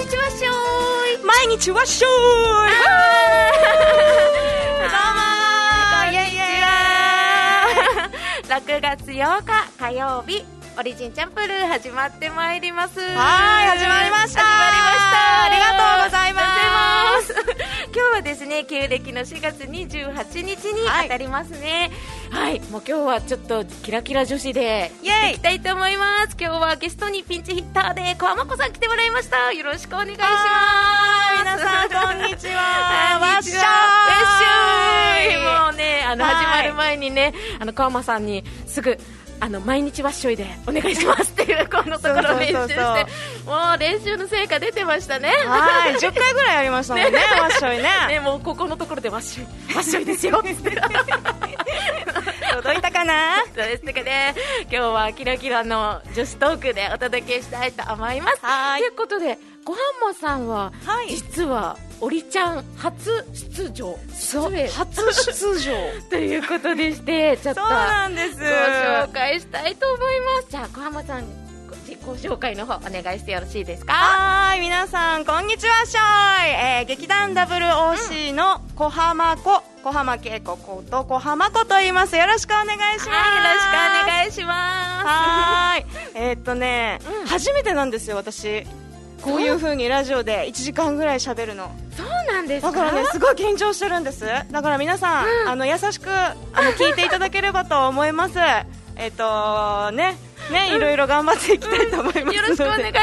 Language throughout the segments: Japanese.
日はしょーい。 毎日はしょーい。どうもー、イエイイエイ。 6月8日火曜日、オリジンチャンプルー始まってまいります。 はい、始まりました。ありがとうございます。 今日はですね、旧暦の4月28日に当たりますね。はい、もう今日はちょっとキラキラ女子でいきたいと思います。今日はゲストにピンチヒッターで小浜子さん来てもらいました。よろしくお願いします。 皆さんこんにちは。 わっしょーい。わっしょーい。もうね、始まる前にね、小浜さんにすぐ毎日ワッショイでお願いしますっていうこのところ練習して、もう練習の成果出てましたね。 はい、10回ぐらいやりましたもんね、ワッショイね。 ね、もうここのところでワッショイですよって届いたかな。 そうですね。今日はキラキラの女子トークでお届けしたいと思います。ということで、小浜さんは、実はオリちゃん初出場、 初出場ということでして、ちょっとそうなんです、 ご紹介したいと思います。じゃあ小浜さん、自己紹介の方お願いしてよろしいですか。 はい、皆さんこんにちは、しょーい。劇団 WOC の小浜恵子こと小浜子と言います。よろしくお願いします。 よろしくお願いします。 はい、初めてなんですよ、私。こういう風にラジオで1時間ぐらい喋るの。 そうなんですか。 だからね、すごい緊張してるんです。だから皆さん、優しく聞いていただければと思います。いろいろ頑張っていきたいと思いますので、 よろしくお願いします。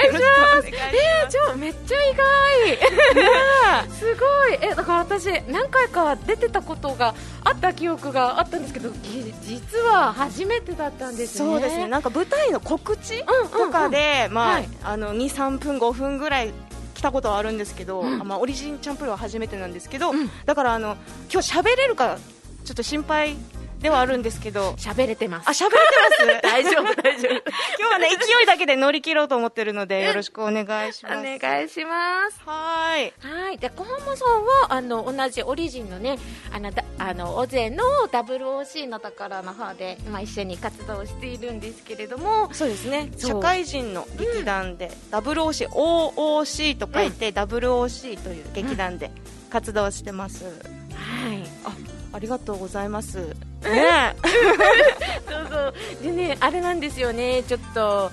じゃあめっちゃ意外すごい。だから私何回か出てたことがあった記憶があったんですけど、実は初めてだったんですね。 そうですね、なんか舞台の告知とかで、2、3分5分ぐらい来たことはあるんですけど、オリジンチャンプルーは初めてなんですけど、だから今日喋れるかちょっと心配ではあるんですけど。 喋れてます。 喋れてます大丈夫大丈夫。 今日はね、勢いだけで乗り切ろうと思ってるので、よろしくお願いします。 お願いします。 はい。 で、小浜さんは同じオリジンのね、オゼの WOC のところの方で、一緒に活動しているんですけれども。 そうですね、社会人の劇団で、WOC、OOC と書いて、WOC という劇団で活動してます。はい。ありがとうございます。ねそうそう。でね、あれなんですよね、ちょっと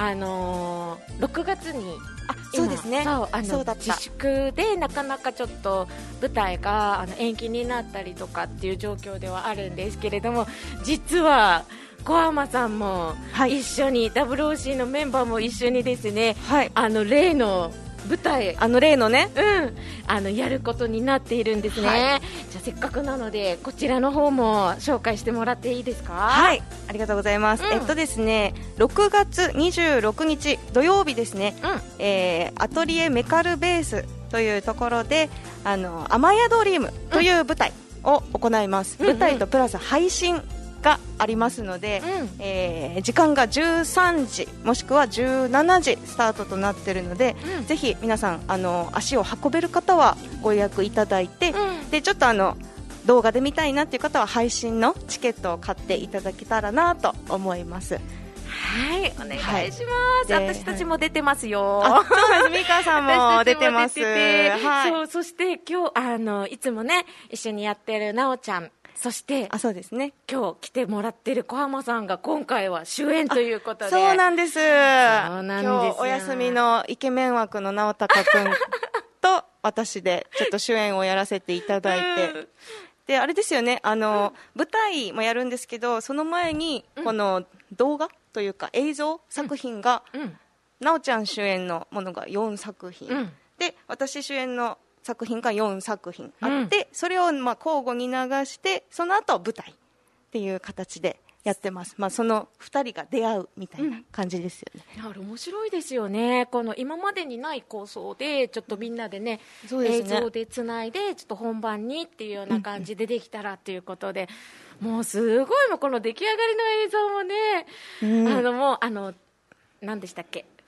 6月にそうですね、 そうだった。自粛でなかなかちょっと舞台が延期になったりとかっていう状況ではあるんですけれども、実は小浜さんも一緒に、WOC のメンバーも一緒にですね、例の舞台、 例のね、 やることになっているんですね。じゃあせっかくなのでこちらの方も紹介してもらっていいですか。 はい、ありがとうございます。ですね、6月26日土曜日ですね、アトリエメカルベースというところでアマヤドリームという舞台を行います。舞台とプラス配信がありますので、時間が13時もしくは17時スタートとなっているので、ぜひ皆さん足を運べる方はご予約いただいて、でちょっと動画で見たいなっていう方は配信のチケットを買っていただけたらなと思います。 はい、お願いします。私たちも出てますよ。 そうなんです。ミカさんも出てます。 そして今日いつもね一緒にやってるなおちゃん、そしてそうですね、 今日来てもらってる小浜さんが今回は主演ということで。 そうなんです。今日お休みのイケメン枠の直隆くんと私でちょっと主演をやらせていただいて、であれですよね、舞台もやるんですけど、その前にこの動画というか映像作品が、なおちゃん主演のものが4作品、で私主演の作品が4作品あって、それを交互に流して、その後舞台っていう形でやってます。その2人が出会うみたいな感じですよね。 面白いですよね。この今までにない構想でちょっとみんなでね、映像でつないでちょっと本番にっていうような感じでできたらっていうことで、もうすごいこの出来上がりの映像もね、もう何でしたっけ、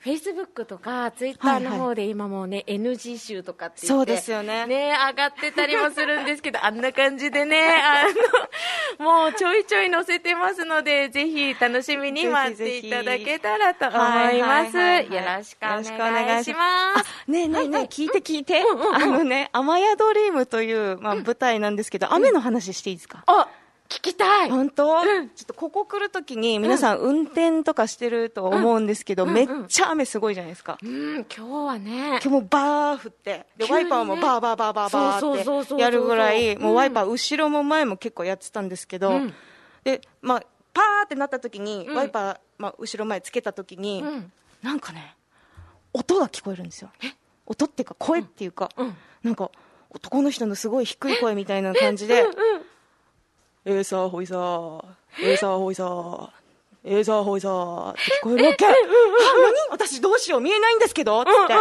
フェイスブックとかツイッターの方で今もうね、NG 集とかって言ってそうですよね。 ね、上がってたりもするんですけど、あんな感じでね、もうちょいちょい載せてますので、ぜひ楽しみに待っていただけたらと思います。よろしくお願いします。 ねえねえねえ、聞いて。雨宿リームという、舞台なんですけど、雨の話していいですか？ 聞きたい。 本当？ちょっとここ来るときに皆さん運転とかしてると思うんですけど、めっちゃ雨すごいじゃないですか。 今日はね。 今日もバー降って、で、ワイパーもバーってやるぐらい、もうワイパー後ろも前も結構やってたんですけど、で、パーってなったときに、ワイパー、後ろ前つけたときに、なんかね、音が聞こえるんですよ。音っていうか声っていうか、なんか男の人のすごい低い声みたいな感じで、さーほいさー、さーほいさー、さーほいさーって聞こえるわけ。何？私どうしよう、見えないんですけどって言って、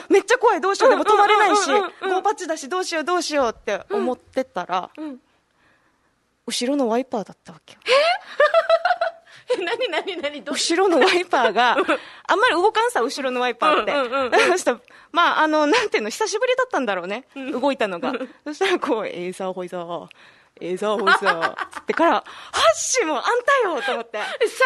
めっちゃ怖い、どうしよう、でも止まれないし、ゴーパッチだし、どうしようって思ってたら、後ろのワイパーだったわけよ。 何後ろのワイパーが、あんまり動かんさ、後ろのワイパーって。そしたら、なんていうの、久しぶりだったんだろうね、動いたのが。そしたらこう、さーほいさー、さーほいさー、つってから、ハッシーもあんたよと思って。 喋る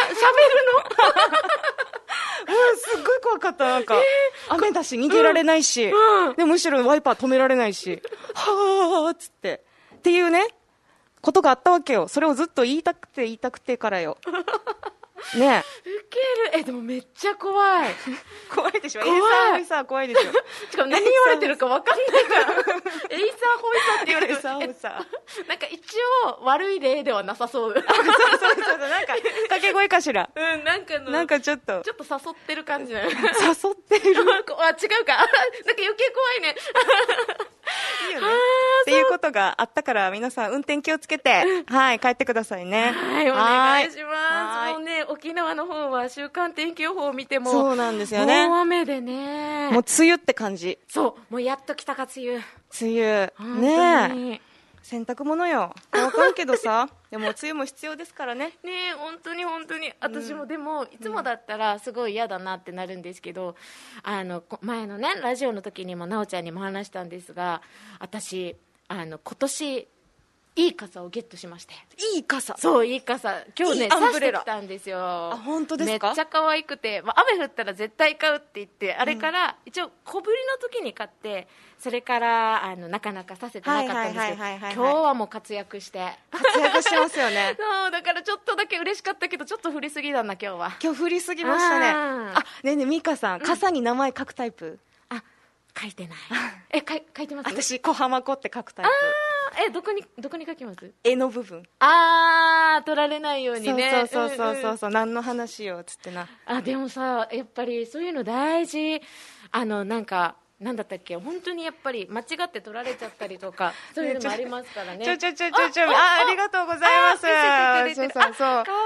の？ すっごい怖かった、なんか。雨だし、逃げられないし、でもむしろワイパー止められないし、はーっつって。っていうね、ことがあったわけよ。それをずっと言いたくてからよ。ねえ。ウケる。でもめっちゃ怖い。 怖いでしょ。エイサーホイサー怖いでしょ。 しかも何言われてるか分かんないから。エイサーホイサーって言われてる。なんか一応悪い例ではなさそう。そう、なんか掛け声かしら。なんかちょっと誘ってる感じだよね。 誘ってる。 違うか。なんか余計怖いね。 いいよね。っていうことがあったから皆さん運転気をつけて、帰ってくださいね。 はい、お願いします。もうね、沖縄の方は週間天気予報を見ても、 そうなんですよね。 大雨でね。 もう梅雨って感じ。 そう、もうやっと来たか梅雨。 梅雨。ねえ。洗濯物よ。わかるけどさ、でも梅雨も必要ですからね。 ねえ、本当に。私もでも、いつもだったらすごい嫌だなってなるんですけど、前のね、ラジオの時にもなおちゃんにも話したんですが、私、今年、いい傘をゲットしまして。 いい傘？ そう、いい傘。今日ね、差してきたんですよ。 本当ですか？ めっちゃ可愛くて、雨降ったら絶対買うって言って、あれから、一応小ぶりの時に買って、それからなかなかさせてなかったんですけど、今日はもう活躍してますよね。 そうだからちょっとだけ嬉しかったけど、ちょっと降りすぎだな今日は。 今日降りすぎましたね。ねえねえ、ミカさん、傘に名前書くタイプ？ 書いてない。書いてます？ 私小浜子って書くタイプ。 どこに書きます？ 絵の部分。 取られないようにね。 そう、何の話よつってな。 でもさ、やっぱりそういうの大事。なんだったっけ、本当にやっぱり間違って取られちゃったりとか、そういうのもありますからね。 ありがとうございます。そう。かわいい。 マスキングテープだ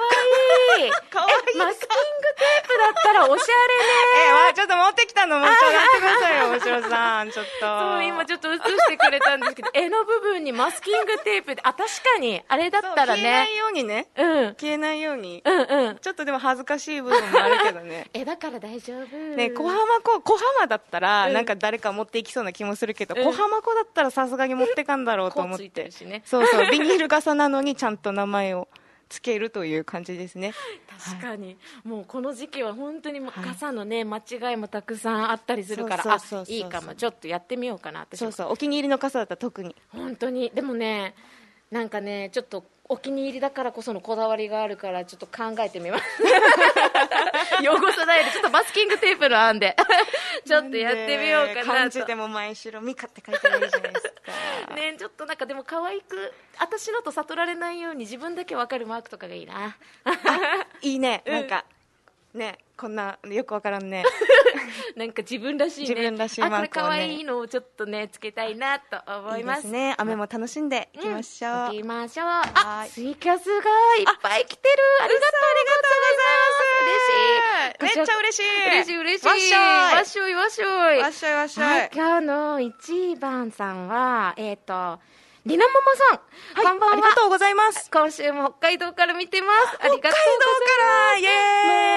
ったらおしゃれね。 ちょっと持ってきたの、もうちょっとやってくださいよ、大城さん、ちょっと。 そう、今ちょっと映してくれたんですけど、絵の部分にマスキングテープで、確かに、あれだったらね。 消えないようにね。消えないように。ちょっとでも恥ずかしい部分もあるけどね。 だから大丈夫。 ね、小浜だったら、なんか誰か持っていきそうな気もするけど、小浜子だったらさすがに持ってかんだろうと思って。そう、ビニール傘なのにちゃんと名前をつけるという感じですね。 確かに、もうこの時期は本当に傘のね、間違いもたくさんあったりするから、いいかも、ちょっとやってみようかなって。 そうそう、お気に入りの傘だったら特に。 本当に。でもね、なんかね、ちょっとお気に入りだからこそのこだわりがあるから、ちょっと考えてみます。汚さないで、ちょっとマスキングテープの案でちょっとやってみようかなと。 漢字でも前後ミカって書いてあるじゃないですか。 ね、ちょっとなんかでも可愛く、私のと悟られないように自分だけ分かるマークとかがいいな。 いいね、なんかね、こんなよくわからんね。 なんか自分らしいね。 自分らしいマークをね。 これ可愛いのをちょっとね、つけたいなと思います。 いいですね。雨も楽しんでいきましょう。 行きましょう。ツイキャスがいっぱい来てる。ありがとうございます。嬉しい。めっちゃ嬉しい。 嬉しい。わっしょい。今日の1番さんは、りなももさん、こんばんは。 ありがとうございます。 今週も北海道から見てます。ありがとうございます。 北海道からイエーイ。 あり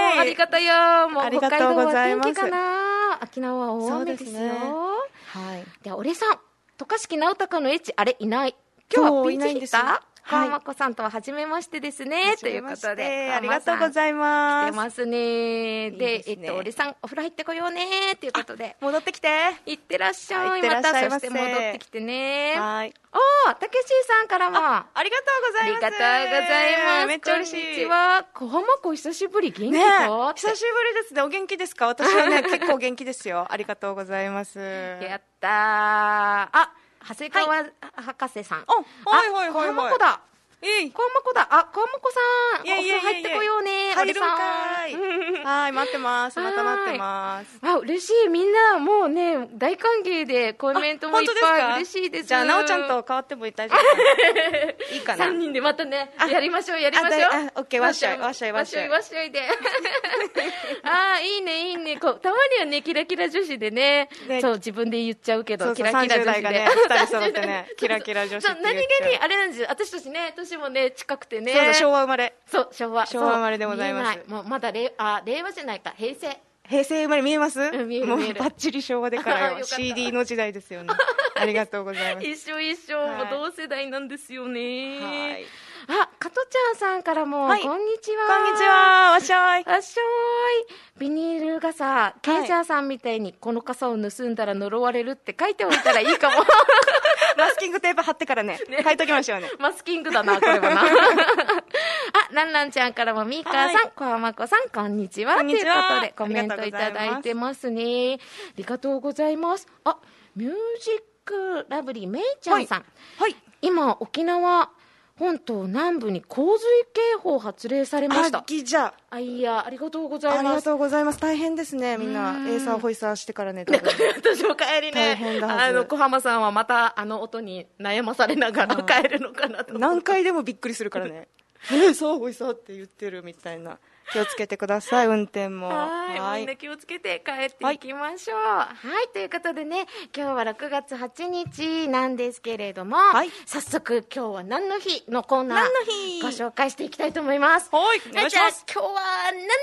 かったよ。もうありが北海道とうござはい天ます気かな。沖縄は大雨ですよ。 そうですねはい。 で、俺さん、渡嘉敷直隆のエッチ、あれいない。今日はピンチヒッターはい川真子さんとは初めましてですね。ということで。 ありがとうございます。 来てますね。で、 いいですね俺さん、お風呂入ってこようね。ということで。 戻ってきて。 行ってらっしゃい。 行ってらっしゃいませた、そして戻ってきてね。 はい。 たけしさんからも。 ありがとうございます。 ありがとうございます。 めっちゃ嬉しい。 こんにちは。小浜子久しぶり、元気ねか、 久しぶりですね。お元気ですか？私はね、結構元気ですよ。ありがとうございます。 やったー。長谷川博士さん。 はいはいはいはい。 小浜子だ。小浜子だ。小浜子さん。お風呂入ってこようね。 入るんかい。はい、待ってます。また待ってます。 嬉しい。みんな、もうね、大歓迎で、コメントもいっぱい嬉しいです。 じゃあ、なおちゃんと変わっても大丈夫かな？いいかな？ 3 人でまたね、やりましょう。 オッケー、わっしょい。 わっしょいで。いいね。たまにはね、キラキラ女子でね、そう、自分で言っちゃうけど、キラキラ女子で。 30代がね、2人揃ってね、キラキラ女子って言っちゃう。 何気に、あれなんですよ。私たちね、年もね、近くてね。 そうだ、昭和生まれ。 そう、昭和生まれでございます。 もうまだ令和じゃないか、平成生まれ見えます？ 見える。 もうバッチリ昭和でからよ。CD の時代ですよね。ありがとうございます。 一緒、もう同世代なんですよね。 はい。 加トちゃんさんからも、こんにちは。 こんにちは。わっしょい。 ビニール傘、ケイジャーさんみたいに、この傘を盗んだら呪われるって書いておいたらいいかも。 マスキングテープ貼ってからね、書いときましょうね。 マスキングだな、これはな。ランランちゃんからも、ミーカーさん、小浜子さん、こんにちは。ということで、コメントいただいてますね。ありがとうございます。ミュージックラブリーめいちゃんさん。今、沖縄本島南部に洪水警報発令されました。ありがとうございます。 ありがとうございます。大変ですね、みんな。エーサーホイサーしてからね。 私も帰りね。 大変だはず。 小浜さんはまた音に悩まされながら帰るのかなと。 何回でもびっくりするからね。エーサーホイサーって言ってるみたいな。気をつけてください、運転も。 みんな気をつけて帰っていきましょう。ということでね、今日は6月8日なんですけれども、早速今日は何の日のコーナーご紹介していきたいと思います。 お願いします。 じゃあ今日は何の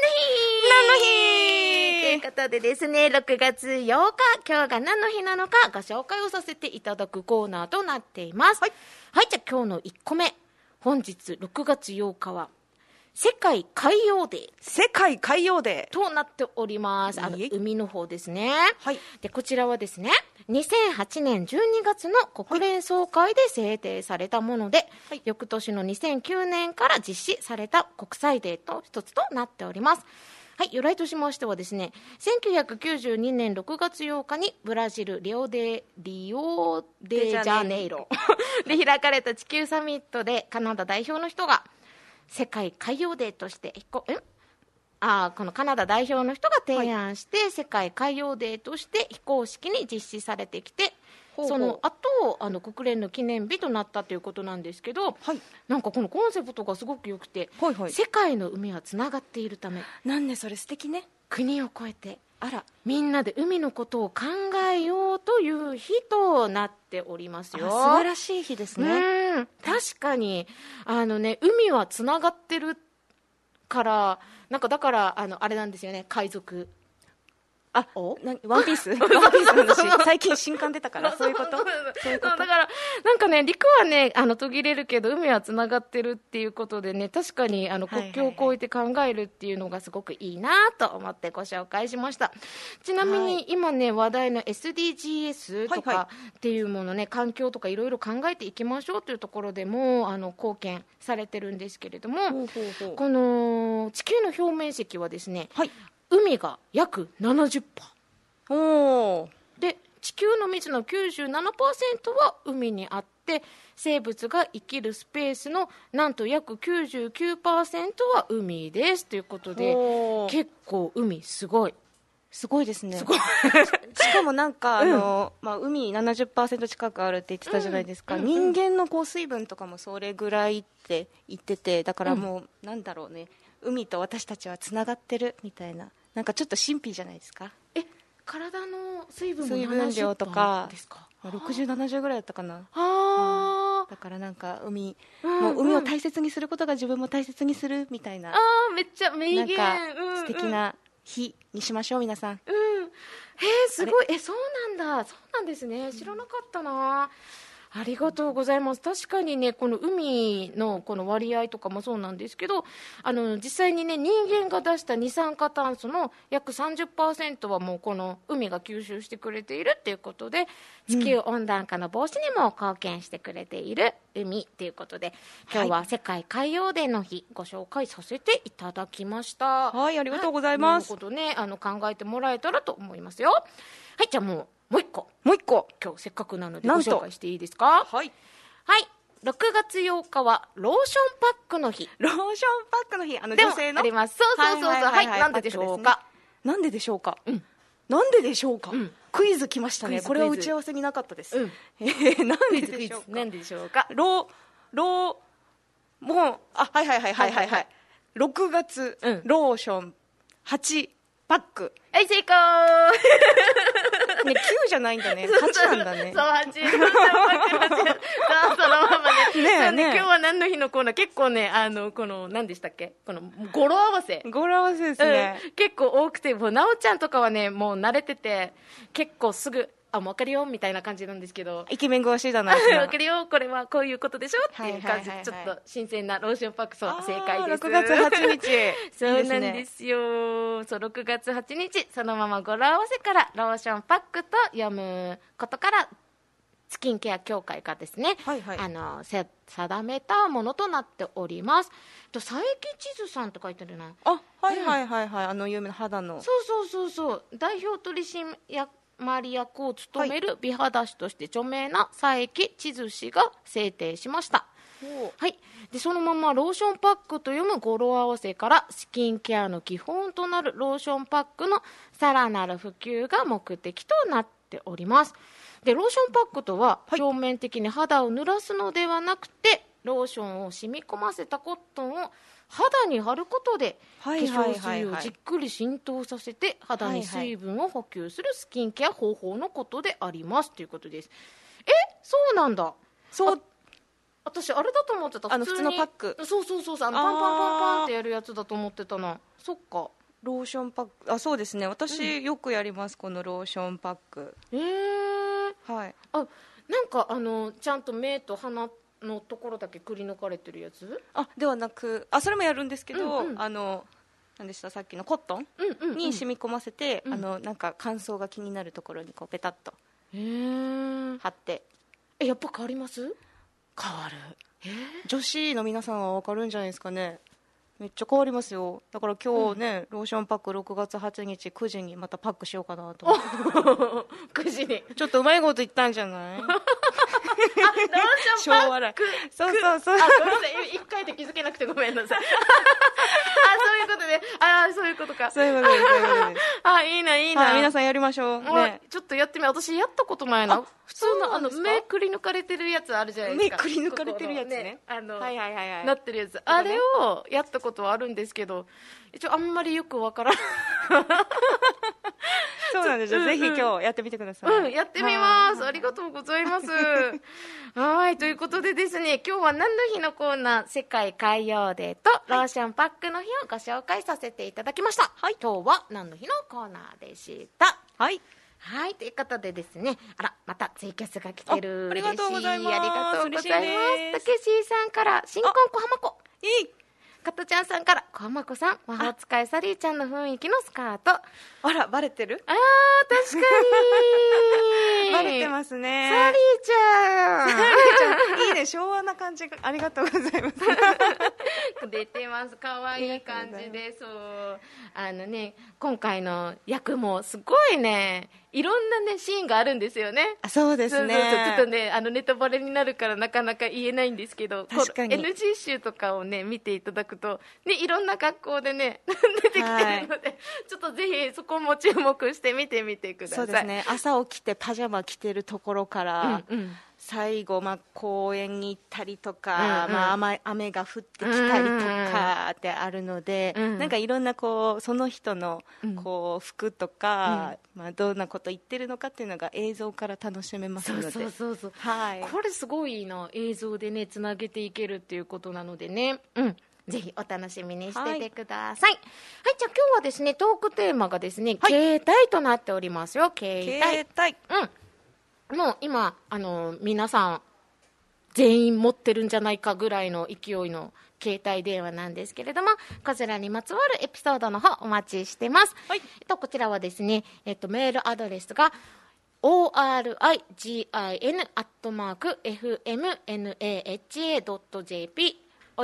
日ということでですね、6月8日、今日が何の日なのかご紹介をさせていただくコーナーとなっています。じゃあ今日の1個目、本日6月8日は世界海洋デーとなっております。海の方ですね。でこちらはですね、2008年12月の国連総会で制定されたもので、翌年の2009年から実施された国際デーと一つとなっております。由来としましてはですね、1992年6月8日にブラジルリオデジャネイロで開かれた地球サミットでカナダ代表の人が世界海洋デーとしてこのカナダ代表の人が提案して、世界海洋デーとして非公式に実施されてきて、その後国連の記念日となったということなんですけど、なんかこのコンセプトがすごくよくて、世界の海はつながっているため、 なんでそれ素敵ね。 国を越えてみんなで海のことを考えようという日となっておりますよ。 素晴らしい日ですね。 確かに海はつながってるからだからあれなんですよね、海賊。 ワンピースの話。最近新刊出たからそういうことだから陸はね途切れるけど海はつながってるっていうことでね、確かに国境を越えて考えるっていうのがすごくいいなと思ってご紹介しました。ちなみに今ね話題の SDGs とかっていうものね、環境とかいろいろ考えていきましょうというところでも貢献されてるんですけれども、この地球の表面積はですね、海が約 70%。 で地球の水の 97% は海にあって、生物が生きるスペースのなんと約 99% は海ですということで、結構海すごいですね。しかも海 70% 近くあるって言ってたじゃないですか。人間の水分とかもそれぐらいって言ってて、だからもうなんだろうね、海と私たちはつながってるみたいな、なんかちょっと神秘じゃないですか。 体の水分量とかですか。60、70ぐらいだったかな。 だからなんかもう海を大切にすることが自分も大切にするみたいな、 めっちゃ名言、 なんか素敵な日にしましょう、皆さん。 すごい。そうなんだ。そうなんですね。知らなかったな。ありがとうございます。確かにね、この海のこの割合とかもそうなんですけど、実際にね、人間が出した二酸化炭素の約 30% はもうこの海が吸収してくれているっていうことで、地球温暖化の防止にも貢献してくれている海っていうことで、今日は世界海洋デーの日ご紹介させていただきました。 はい、ありがとうございます。 このことね、考えてもらえたらと思いますよ。はい、じゃあもう一個今日せっかくなのでご紹介していいですか。はい、6月8日はローションパックの日。 ローションパックの日、女性のあります。そうはい、なんででしょうか。 なんででしょうか、クイズ来ましたね。これは打ち合わせになかったです。なんででしょうか。 なんででしょうか。 もうはい6月、ローション8パック。 はい、成功ね、9じゃないんだね。8なんだね。 そう、8。そのままね。今日は何の日のコーナー、結構ね、何でしたっけ、この語呂合わせですね。 結構多くて、もうなおちゃんとかはね、もう慣れてて、結構すぐもう分かるよみたいな感じなんですけど、 イケメン詳しいだな。 分かるよ、これはこういうことでしょっていう感じで、ちょっと新鮮なローションパック、そう正解です。 6月8日そうなんですよ。そう、6月8日、そのまま語呂合わせからローションパックと読むことから、スキンケア協会がですね、定めたものとなっております。佐伯千鶴さんって書いてあるな。 有名な肌の。 そう。代表取締役を務める美肌師として著名な佐伯千鶴氏が制定しました。でそのままローションパックと読む語呂合わせから、スキンケアの基本となるローションパックのさらなる普及が目的となっております。でローションパックとは、表面的に肌を濡らすのではなくて、ローションを染み込ませたコットンを肌に貼ることで、化粧水をじっくり浸透させて肌に水分を補給するスキンケア方法のことでありますということです。そうなんだ。私あれだと思ってた。 普通のパック。 そうパンパンってやるやつだと思ってたな。そっか。 ローションパック、そうですね、私よくやります、このローションパック。 なんかちゃんと目と鼻のところだけくり抜かれてるやつではなく、それもやるんですけど、何でした、さっきのコットンに染み込ませて、なんか乾燥が気になるところにこうペタッと貼って。 やっぱ変わります？ 変わる。女子の皆さんは分かるんじゃないですかね。めっちゃ変わりますよ。だから今日ね、ローションパック6月8日9時にまたパックしようかなと思って 9時にちょっとうまいこと言ったんじゃない？ ローションパック。 そう。 ごめんなさい、1回で気づけなくてごめんなさい。そういうことで、そういうことか。 そういうことです。 いいな。 皆さんやりましょうね。 ちょっとやってみよう。私やったことないな。普通の目くり抜かれてるやつあるじゃないですか。 目くり抜かれてるやつね。 なってるやつ。あれをやったことはあるんですけど、一応あんまりよくわからん。 そうなんですよ。ぜひ今日やってみてください。 やってみます。ありがとうございます。ということでですね、今日は何の日のコーナー、世界海洋デーとローションパックの日をご紹介させていただきました。今日は何の日のコーナーでした。ということでですね、またツイキャスが来てる。 ありがとうございます。 ありがとうございます。たけしさんから新婚小浜子。加トちゃんさんから小浜子さん、魔法使いサリーちゃんの雰囲気のスカート。 バレてる？ 確かにバレてますね。 サリーちゃんいいね、昭和な感じが。ありがとうございます。 出てます。可愛い感じで。今回の役もすごいね、いろんなねシーンがあるんですよね。 そうですね。 ちょっとねネタバレになるからなかなか言えないんですけど、 確かに NG 集とかをね見ていただくとね、いろんな格好でね出てきてるので、ちょっとぜひそこも注目して見てみてください。 そうですね。朝起きてパジャマ着てるところから、 最後、公園に行ったりとか、雨が降ってきたりとかってあるので、なんかいろんなその人の服とか、どんなこと言ってるのかっていうのが映像から楽しめますので。 そう、 はい、 これすごいいいな、映像でねつなげていけるっていうことなのでね、ぜひお楽しみにしててください。はい、じゃあ今日はですね、トークテーマがですね、携帯となっておりますよ。携帯。もう今皆さん全員持ってるんじゃないかぐらいの勢いの携帯電話なんですけれども、こちらにまつわるエピソードの方お待ちしてます。こちらはですね、メールアドレスがorigin@fmnaha.jp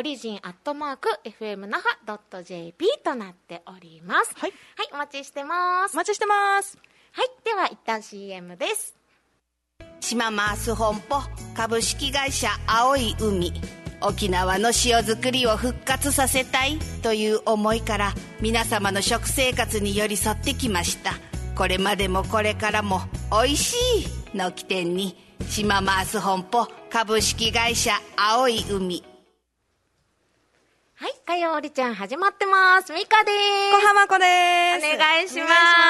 origin@fmnaha.jp となっております。はい、お待ちしてます。 お待ちしてます。 はい、では一旦 CM です。 島マース本舗株式会社青い海、沖縄の塩作りを復活させたいという思いから皆様の食生活に寄り添ってきました。これまでもこれからもおいしいの起点に島マース本舗株式会社青い海。 はい、かよおりちゃん始まってます。みかです。 小浜子です。 お願いします。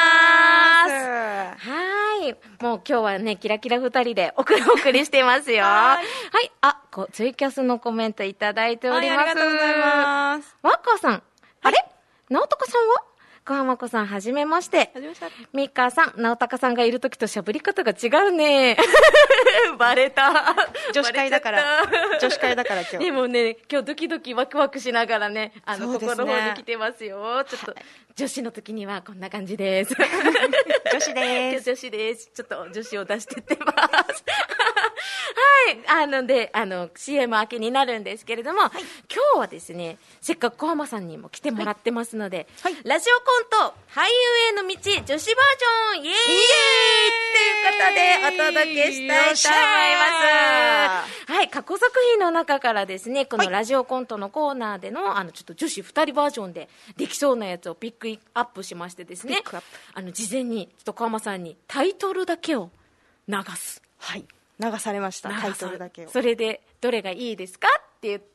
はい、もう今日はねキラキラ2人でお送りしてますよ。はい、ツイキャスのコメントいただいております。 ありがとうございます。 わっかさん、あれ直隆さんは小浜子さんはじめまして。みかさん、直隆さんがいるときとしゃぶり方が違うね。バレた。 女子会だから今日。 でもね、今日ドキドキワクワクしながらね、心の方に来てますよ。ちょっと、女子の時にはこんな感じです。 女子です。 女子です。ちょっと女子を出してってます。はい。CM 明けになるんですけれども、今日はですね、せっかく小浜さんにも来てもらってますので、ラジオコント、俳優への道、女子バージョン、イエーイということで、お届けしたいと思います。はい。過去作品の中からですね、このラジオコントのコーナーでの、ちょっと女子2人バージョンでできそうなやつをピックアップしましてですね、事前に、ちょっと小浜さんにタイトルだけを流す。 はい。流されました。タイトルだけを。 それでどれがいいですかって言って、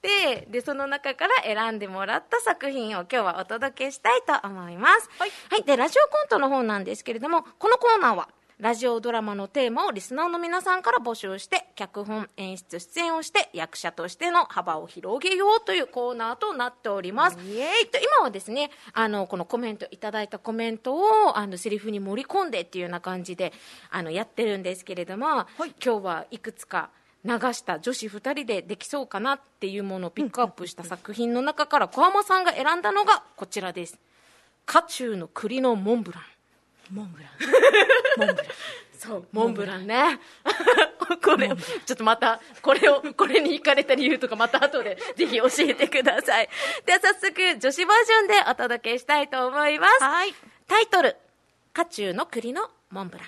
でその中から選んでもらった作品を今日はお届けしたいと思います。はい。でラジオコントの方なんですけれども、このコーナーはラジオドラマのテーマをリスナーの皆さんから募集して、脚本演出出演をして役者としての幅を広げようというコーナーとなっております。今はですね、このコメントいただいたコメントをセリフに盛り込んでっていうような感じでやってるんですけれども、今日はいくつか流した女子2人でできそうかなっていうものをピックアップした作品の中から小浜さんが選んだのがこちらです。渦中の栗のモンブラン。そう、モンブランね。これ、ちょっとまた、これに惹かれた理由とかまた後でぜひ教えてください。では早速、女子バージョンでお届けしたいと思います。タイトル、渦中の栗のモンブラン。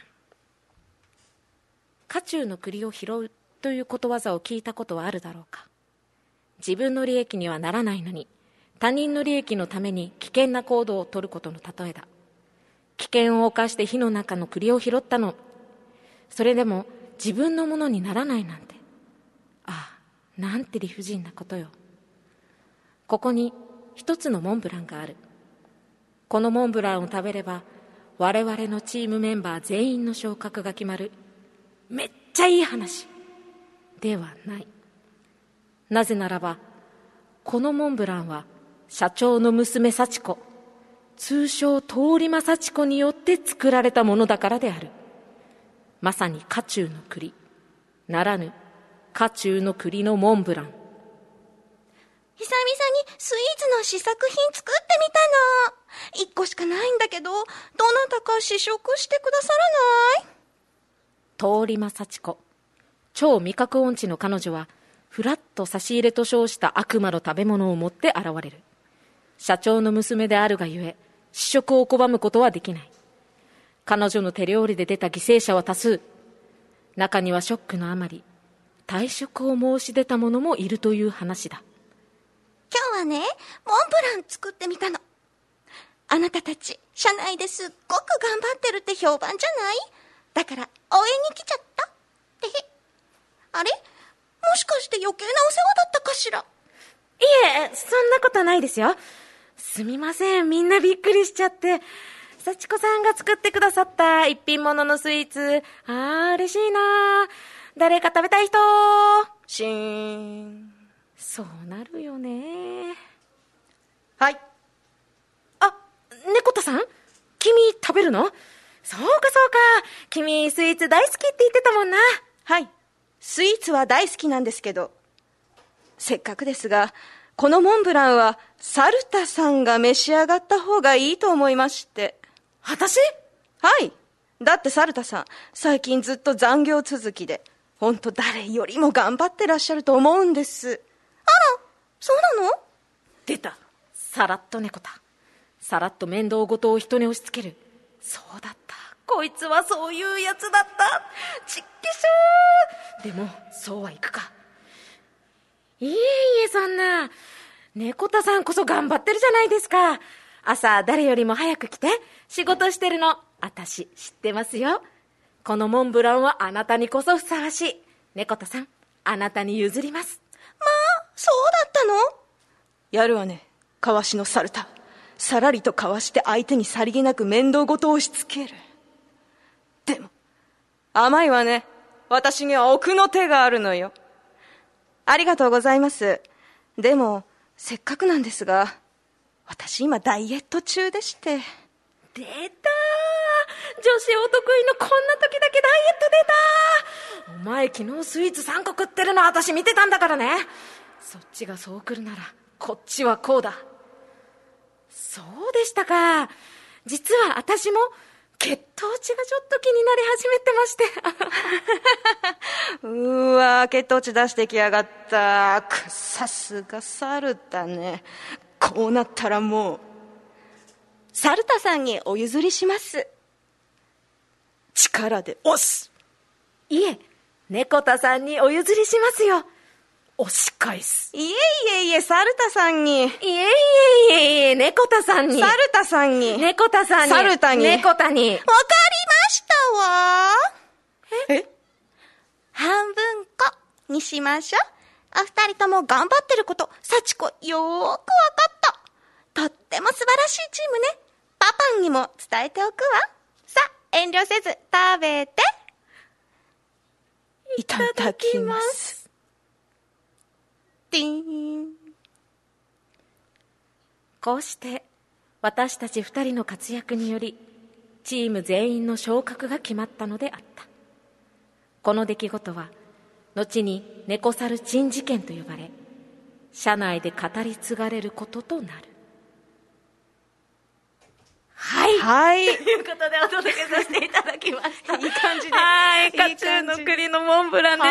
渦中の栗を拾うということわざを聞いたことはあるだろうか。自分の利益にはならないのに、他人の利益のために危険な行動を取ることの例えだ。危険を冒して火の中の栗を拾ったの。それでも自分のものにならないなんて。ああ、なんて理不尽なことよ。ここに一つのモンブランがある。このモンブランを食べれば我々のチームメンバー全員の昇格が決まる。めっちゃいい話ではない。なぜならばこのモンブランは社長の娘幸子、通称通り魔幸子によって作られたものだからである。まさに渦中の栗ならぬ渦中の栗のモンブラン。 久々にスイーツの試作品作ってみたの。1個しかないんだけど、どなたか試食してくださらない？ 通り魔幸子、超味覚音痴の彼女はふらっと差し入れと称した悪魔の食べ物を持って現れる。社長の娘であるがゆえ試食を拒むことはできない。彼女の手料理で出た犠牲者は多数。中にはショックのあまり退職を申し出た者もいるという話だ。 今日はね、モンブラン作ってみたの。あなたたち社内ですっごく頑張ってるって評判じゃない？だから応援に来ちゃった。 あれ、もしかして余計なお世話だったかしら？ いえ、そんなことないですよ。すみません、みんなびっくりしちゃって。幸子さんが作ってくださった一品物のスイーツ、嬉しいな。誰か食べたい人？ シーン。 そうなるよね。 はい。 あ、猫田さん？君食べるの？そうかそうか。君スイーツ大好きって言ってたもんな。 はい。スイーツは大好きなんですけど、せっかくですが、このモンブランはサルタさんが召し上がった方がいいと思いまして。 私？ はい。だってサルタさん、最近ずっと残業続きで、ほんと誰よりも頑張ってらっしゃると思うんです。 あら、そうなの？ 出た。さらっと猫田。さらっと面倒事を人に押し付ける。そうだった。こいつはそういうやつだった。ちっけしょー。でもそうはいくか。いえいえ、そんな。猫田さんこそ頑張ってるじゃないですか。朝誰よりも早く来て仕事してるの私知ってますよ。このモンブランはあなたにこそふさわしい。猫田さん、あなたに譲ります。 まあ、そうだったの？ やるわね、かわしのサルタ。さらりとかわして相手にさりげなく面倒事を押し付ける。でも甘いわね。私には奥の手があるのよ。ありがとうございます。でもせっかくなんですが、私今ダイエット中でして。 出たー、女子お得意のこんな時だけダイエット出たー。お前昨日スイーツ3個食ってるの私見てたんだからね。そっちがそう来るならこっちはこうだ。そうでしたか。実は私も血糖値がちょっと気になり始めてましてうわー、血糖値出してきやがった。さすがサルタね。こうなったらもうサルタさんにお譲りします。力で押す。 いえ、猫田さんにお譲りしますよ。押し返す。 いえいえいえ、サルタさんに。 いえいえいえいえ、猫田さんに。 サルタさんに。 猫田さんに。 サルタに。 猫田に。 わかりましたわ。 え？ 半分こにしましょう。お二人とも頑張ってること、幸子よーくわかった。とっても素晴らしいチームね。パパンにも伝えておくわ。さあ、遠慮せず食べて。 いただきます。 ティーン。 こうして私たち2人の活躍によりチーム全員の昇格が決まったのであった。この出来事は後に猫猿珍事件と呼ばれ、社内で語り継がれることとなる。はい、 はい、 ということでお届けさせていただきました。 いい感じで、 はい、カチューの栗のモンブランでした。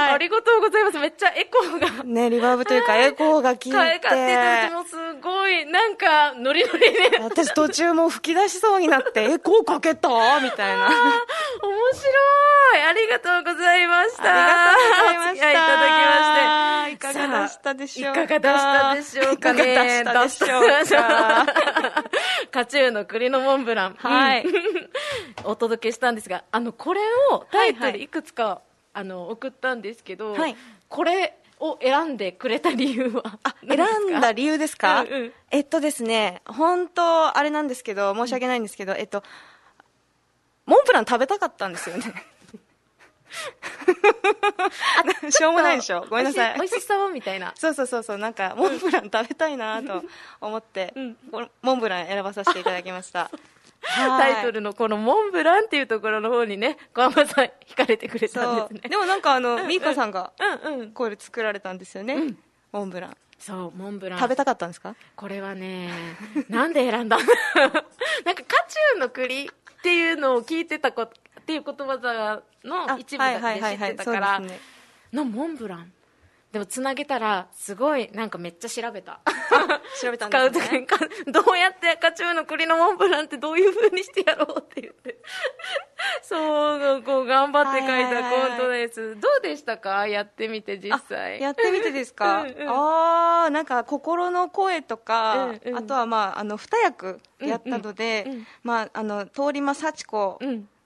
ありがとうございます。めっちゃエコーがね、リバーブというかエコーが効いて、 買っていただきもすごいなんかノリノリで、 私途中もう吹き出しそうになってエコーかけたみたいな。 面白い。ありがとうございました。 ありがとうございました。お付き合いいただきまして、いかがでしたでしょうか。 いかがでしたでしょうかね。 いかがでしたでしょうか。 カチューの栗のモンブラン、 はい、 お届けしたんですが、これをタイトルいくつか、送ったんですけど、はい、これを選んでくれた理由は何ですか？ 選んだ理由ですか？ うんうん、 ですね、本当あれなんですけど、申し訳ないんですけど、モンブラン食べたかったんですよね。しょうもないでしょ、ごめんなさい。 美味しそうみたいな。 そうなんかモンブラン食べたいなと思って、モンブラン選ばさせていただきました。 タイトルのこのモンブランっていうところの方にね、小浜さん惹かれてくれたんですね。 でもなんかミーカさんがこれ作られたんですよね、モンブラン。 そう、モンブラン食べたかったんですか？これはね、なんで選んだなんかカチューの栗っていうのを聞いてたっていう言葉の一部で知ってたからのモンブランでもつなげたらすごいなんかめっちゃ調べた調べたんですね。 どうやってカチューの栗のモンブランってどういう風にしてやろうって言ってそうこう頑張って書いたコントです。どうでしたか？やってみて実際。 やってみてですか？なんか心の声とか、あとは2役やったので、通り魔幸子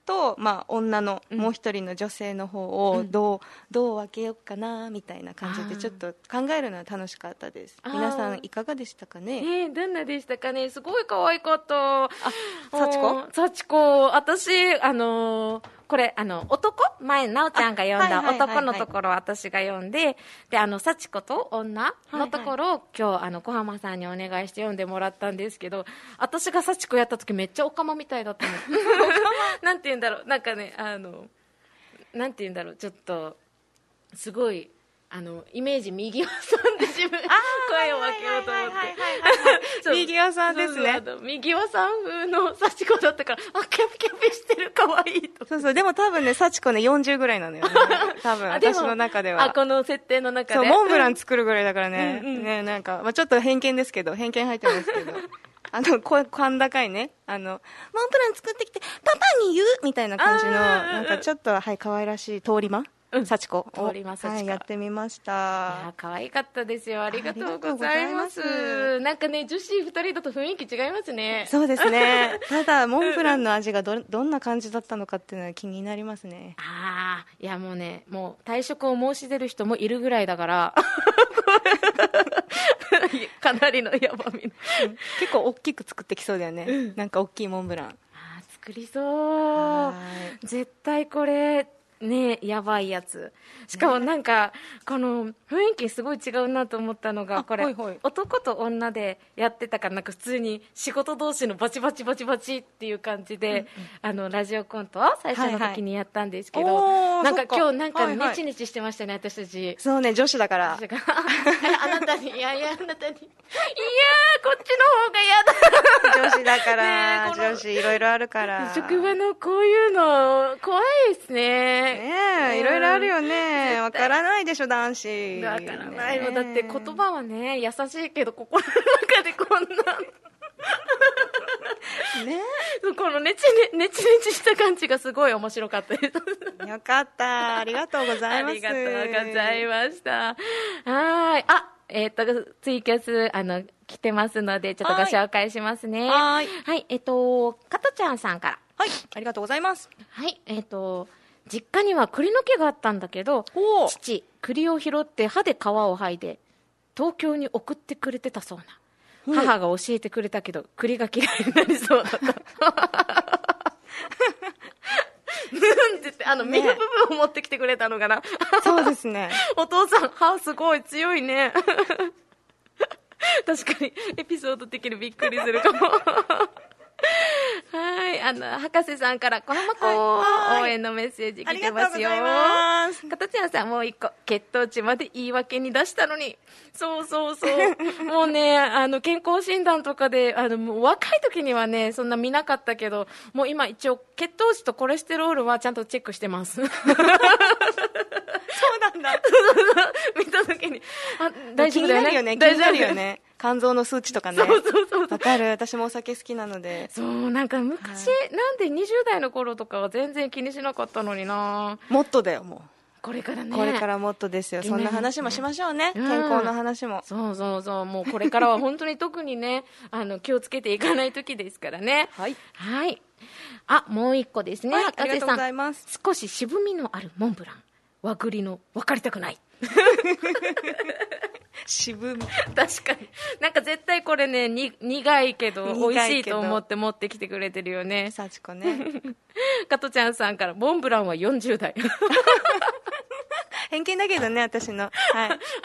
と、まあ、女のもう一人の女性の方をどう分けようかなみたいな感じでちょっと考えるのは楽しかったです。皆さんいかがでしたかね。 どんなでしたかね。すごい可愛かった。幸子、私これ前なおちゃんが読んだ男のところを私が読んで、で幸子と女のところを今日小浜さんにお願いして読んでもらったんですけど、私が幸子やった時めっちゃオカマみたいだったの。なんて言うんだろう、なんかねなんて言うんだろう、ちょっとすごいイメージ右輪さんで自分声を分けようと思って右輪さんですね。 右輪さん風の幸子だったから、キャピキャピしてる、かわいいと。 そうでも多分ね、幸子ね40ぐらいなのよね。多分私の中ではこの設定の中でそうモンブラン作るぐらいだからね。ね、なんか、まあ、ちょっと偏見ですけど、偏見入ってますけど甲高いね、モンブラン作ってきてパパに言うみたいな感じの、なんかちょっと可愛らしい通り魔幸子をやってみました。 可愛かったですよ。ありがとうございます。なんかね、女子2人だと雰囲気違いますね。 そうですね。ただモンブランの味がどんな感じだったのかっていうのは気になりますね。 いやもうね、もう退職を申し出る人もいるぐらいだからかなりのヤバみ、 結構大きく作ってきそうだよね。なんか大きいモンブラン作りそう。絶対これね、やばいやつ。しかもなんか、この雰囲気すごい違うなと思ったのが、これ、男と女でやってたから、なんか普通に仕事同士のバチバチバチバチっていう感じで、ラジオコント最初の時にやったんですけど、なんか今日なんかネチネチしてましたね、私たち。 そうね、女子だから。 あなたに、あなたに、いやこっちの方が嫌だ。 女子だから、女子いろいろあるから。 職場のこういうの、怖いですね。 ねえ、いろいろあるよね。わからないでしょ、男子。 わからないの。だって言葉はね、優しいけど、心の中でこんな。ね、このネチネチした感じがすごい面白かったです。 よかった。ありがとうございます。 ありがとうございました。ツイキャス、来てますので、ちょっとご紹介しますね。はい。加トちゃんさんから。 はい。ありがとうございます。 はい。実家には栗の木があったんだけど、父、栗を拾って歯で皮を剥いで、東京に送ってくれてたそうな。母が教えてくれたけど、栗が嫌いになりそうだった。って言って、実の部分を持ってきてくれたのかな。 そうですね。 お父さん、歯すごい強いね。確かに、エピソード的にびっくりするかも。はい、博士さんから小浜子応援のメッセージ来てますよ。加トちゃんさん、もう一個、血糖値まで言い訳に出したのに。そう。もうね、健康診断とかで、もう若い時にはね、そんな見なかったけど、もう今一応、血糖値とコレステロールはちゃんとチェックしてます。そうなんだ。 見た時に、大丈夫だよね。 気になるよね。気になるよね。肝臓の数値とかね。 そう。 わかる。私もお酒好きなので。 そう、なんか昔、なんで20代の頃とかは全然気にしなかったのにな。 もっとだよ、もう。 これからね。 これからもっとですよ。そんな話もしましょうね。健康の話も。 そう。もうこれからは本当に特にね、気をつけていかない時ですからね。 はい。 もう一個ですね。 ありがとうございます。 少し渋みのあるモンブラン。和栗の分かりたくない。 渋み。 確かに。なんか絶対これね、苦いけど美味しいと思って持ってきてくれてるよね。 幸子ね。 加トちゃんさんから、モンブランは40代。 偏見だけどね、私の。はい。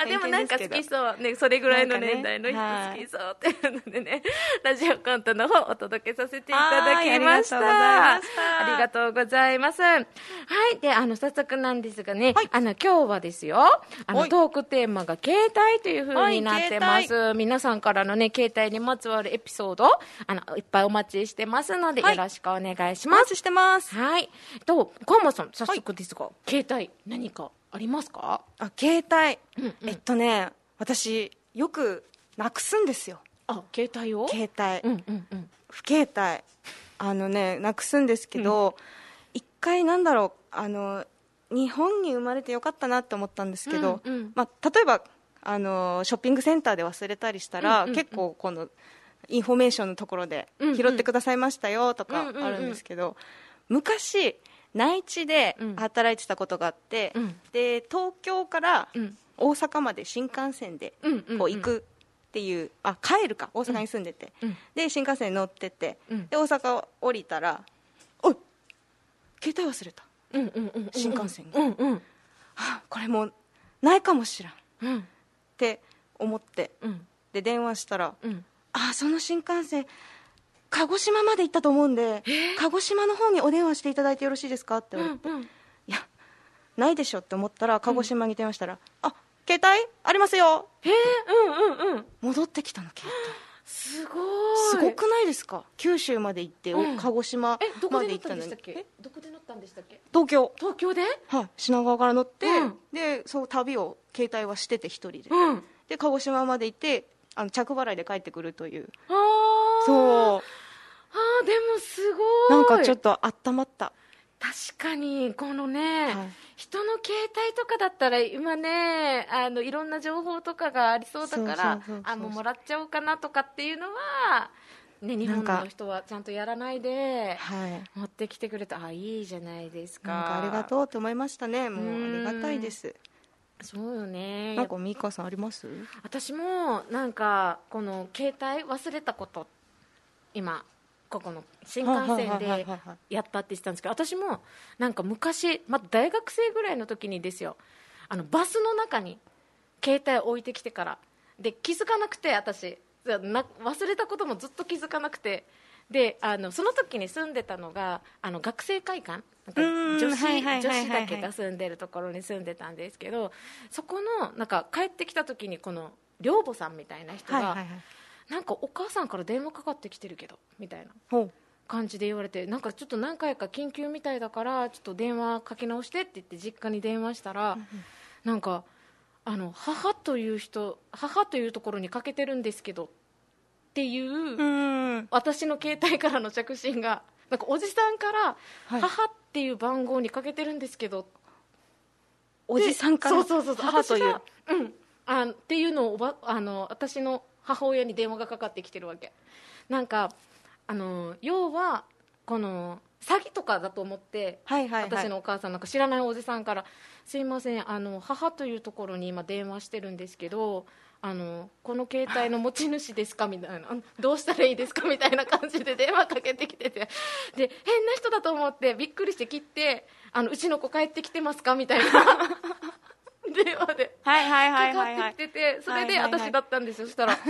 でもなんか好きそう。ね、それぐらいの年代の人好きそうっていうのでね、ラジオコントの方お届けさせていただきました。ありがとうございます。はい。で、早速なんですがね、今日はですよ、トークテーマが携帯という風になってます。皆さんからのね、携帯にまつわるエピソード、いっぱいお待ちしてますので、よろしくお願いします。 お待ちしてます。 はい。小浜さん、早速ですが、携帯何かありますか？ 携帯、私よくなくすんですよ。 携帯を？ 携帯、不携帯なくすんですけど、一回日本に生まれてよかったなって思ったんですけど、例えばショッピングセンターで忘れたりしたら、結構このインフォメーションのところで拾ってくださいましたよとかあるんですけど、 昔内地で働いてたことがあって、で東京から大阪まで新幹線でこう行くっていう、帰るか、大阪に住んでて、で新幹線に乗ってて、で大阪降りたら、おい携帯忘れた、新幹線に、これもうないかもしらん、って思って、で電話したら、その新幹線鹿児島まで行ったと思うんで、鹿児島の方にお電話していただいてよろしいですかって言われて、いやないでしょって思ったら、鹿児島に電話したら、携帯ありますよ、戻ってきたの、携帯。 すごくないですか。九州まで行って、鹿児島まで行ったのに。 どこで乗ったんでしたっけ。 東京で、 品川から乗って、でそう旅を携帯はしてて一人で、で鹿児島まで行って、着払いで帰ってくるという。そう、 でもすごい、 なんかちょっと温まった。 確かにこのね、人の携帯とかだったら今ね、いろんな情報とかがありそうだから、もうもらっちゃおうかなとかっていうのは、ね、日本の人はちゃんとやらないで持ってきてくれた。いいじゃないですか。 なんかありがとうと思いましたね。もうありがたいです。 そうよね。 なんかミカさんあります？ 私もなんかこの携帯忘れたこと、今ここの新幹線でやったって言ってたんですけど、私もなんか昔、大学生ぐらいの時にですよ、バスの中に携帯置いてきてからで気づかなくて、私忘れたこともずっと気づかなくて、でその時に住んでたのが学生会館、女子だけが住んでるところに住んでたんですけど、そこのなんか帰ってきた時にこの寮母さんみたいな人が、なんかお母さんから電話かかってきてるけどみたいな感じで言われて、なんかちょっと何回か緊急みたいだからちょっと電話かけ直してって言って実家に電話したら、なんか母というところにかけてるんですけどっていう、私の携帯からの着信がなんかおじさんから母っていう番号にかけてるんですけど、 おじさんから母という、っていうのを私の母親に電話がかかってきてるわけ。なんか要はこの詐欺とかだと思って、私のお母さんなんか知らないおじさんから、すいません母というところに今電話してるんですけど、この携帯の持ち主ですかみたいな、どうしたらいいですかみたいな感じで電話かけてきてて、で変な人だと思ってびっくりして切って、うちの子帰ってきてますかみたいな電話でかかってきてて、それで私だったんですよ。そしたらって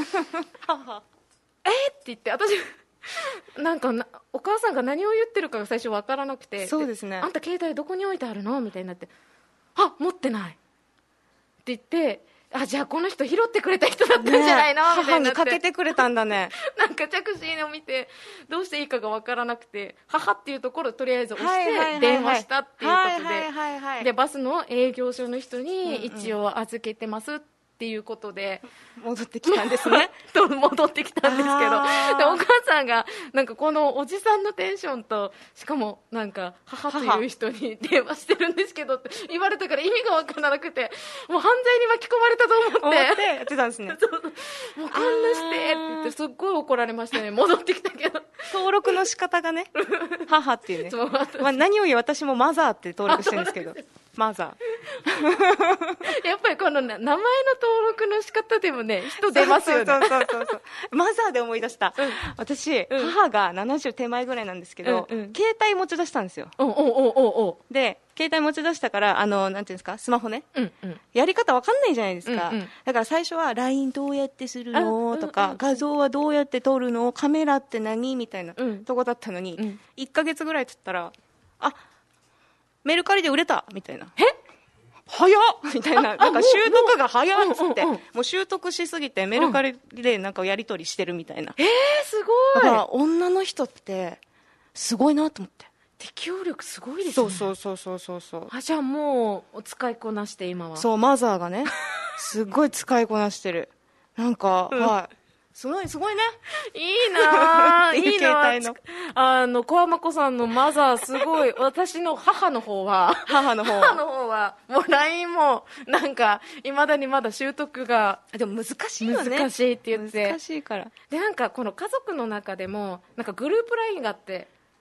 言って、私なんかお母さんが何を言ってるかが最初分からなくて、 そうですね、 あんた携帯どこに置いてあるのみたいになって、持ってないって言って、じゃあこの人拾ってくれた人だったんじゃないの、みたいになって、 母にかけてくれたんだねなんか着信を見てどうしていいかが分からなくて、母っていうところをとりあえず押して電話したっていうことで、でバスの営業所の人に一応預けてますっていうことで戻ってきたんですね戻ってきたんですけど、でお母さんがなんかこのおじさんのテンションと、しかもなんか母という人に電話してるんですけどって言われたから意味が分からなくて、もう犯罪に巻き込まれたと思ってやってたんですねもうこんなしてって言ってすっごい怒られましたね。戻ってきたけど登録の仕方がね母っていうね何より私もマザーって登録してるんですけどマザーやっぱりこの名前の登録の仕方でもね、人出ますよね。 そうマザーで思い出した、私、母が70手前ぐらいなんですけど、携帯持ち出したんですよ。で携帯持ち出したからなんていうんですか、スマホね、やり方わかんないじゃないですか、だから最初は LINE どうやってするのとか、画像はどうやって撮るの、カメラって何みたいなとこだったのに、1ヶ月ぐらい経ったらメルカリで売れたみたいな、早っみたいな、なんか習得が早っつって、もう習得しすぎてメルカリでなんかやり取りしてるみたいな、 すごい。 だから女の人ってすごいなと思って、 適応力すごいですね。 そうじゃあもう使いこなして、今はそうマザーがねすごい使いこなしてる、なんか、すごいね、 いいなぁいいな携帯の小浜子さんのマザーすごい私の母の方はもう LINE もなんかいまだにまだ習得がでも難しいよね、 難しいって言って、 難しいから。 でなんかこの家族の中でもなんかグループ LINE があって、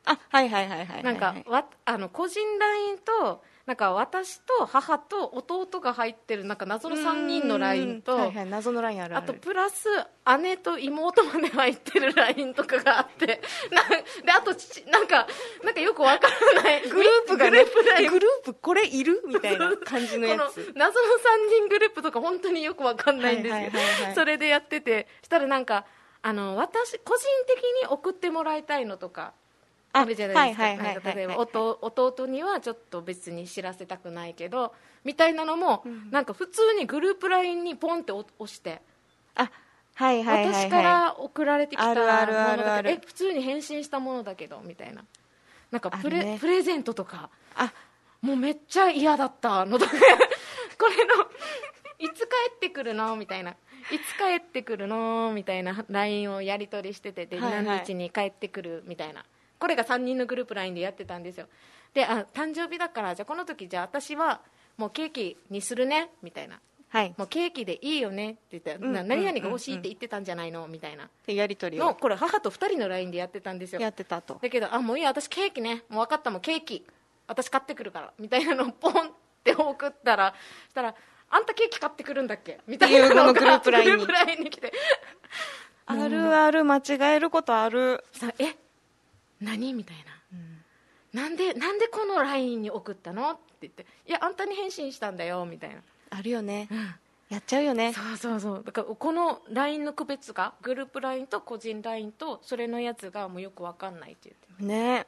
あ、はいはいはいはい。 なんか個人 LINE となんか私と母と弟が入ってるなんか謎の3人の LINE と、 はいはい、謎の LINE あるある。 あとプラス姉と妹まで入ってる LINE とかがあってであとなんかよくわからないグループがね、 LINE、 グループこれいるみたいな感じのやつ。 この謎の3人グループとか本当によくわかんないんですよ、それでやってて、したらなんか私個人的に送ってもらいたいのとかあるじゃないですか。例えば弟にはちょっと別に知らせたくないけどみたいなのも、なんか普通にグループ LINE にポンって押して、 あ、はいはいはいはい、 私から送られてきたものあるあるだけど、 ある普通に返信したものだけどみたいな、なんかプね、 レゼントとか、 あ、 もうめっちゃ嫌だったのとかこれのいつ帰ってくるのみたいな、いつ帰ってくるのみたいな LINE をやり取りしてて、で、何日に帰ってくるみたいな、これが3人のグループ LINE でやってたんですよ。で、誕生日だからじゃあこの時じゃあ私はもうケーキにするねみたいな、はい、もうケーキでいいよねって言って、何々が欲しいって言ってたんじゃないのみたいなやり取りをの、これ母と2人の LINE でやってたんですよ。 やってたと。 だけどもういいや、私ケーキね、もう分かった、もうケーキ私買ってくるからみたいなのをポンって送ったら、したらあんたケーキ買ってくるんだっけみたいなのがグループ LINE に来てあるある、間違えることある。 何みたいな、なんでこの LINE に送ったのって言って、いやあんたに返信したんだよみたいな、 あるよね、やっちゃうよね。 そうだからこの LINE の区別がグループ LINE と個人 LINE とそれのやつがもうよく分かんないって言ってね、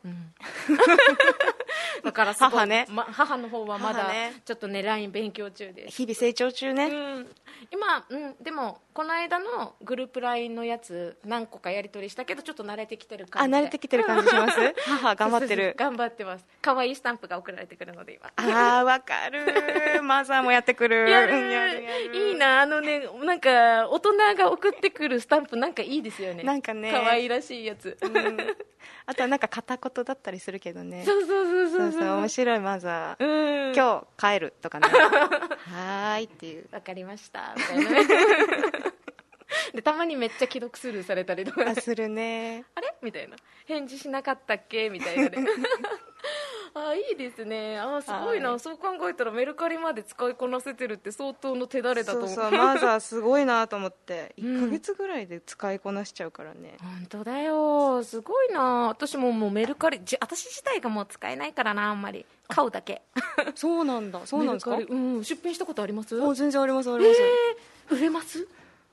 だからすごい母ね、 母の方はまだちょっとね LINE 勉強中です。 日々成長中ね、 今、でもこの間のグループ LINE のやつ何個かやり取りしたけどちょっと慣れてきてる感じで。 慣れてきてる感じします母頑張ってる。 頑張ってます。可愛いスタンプが送られてくるので今。 わかるマザーもやってくる。やるいいな、なんか大人が送ってくるスタンプなんかいいですよね。 なんかね、 可愛いらしいやつ、 あとはなんか片言だったりするけどね。 そう面白い。マザー、今日帰るとかねはーいっていう、 わかりましたみたいなでたまにめっちゃ既読スルーされたりとかするね。 あれみたいな、返事しなかったっけみたいなねいいですね。すごいな、そう考えたらメルカリまで使いこなせてるって相当の手だれだと思う。 そうマザーすごいなと思って1ヶ月ぐらいで使いこなしちゃうからね。 本当だよ、すごいな。私もうメルカリ私自体がもう使えないからな、あんまり買うだけそうなんだ。そうなんですか。 出品したことあります？ 全然あります売れます？